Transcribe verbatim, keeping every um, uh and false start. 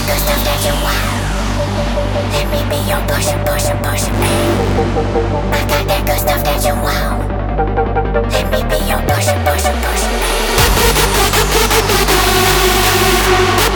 good stuff that you want. Let me be your pusher, pusher, pusher, man. I got that good stuff that you want. Let me be your pusher, pusher, pusher, man.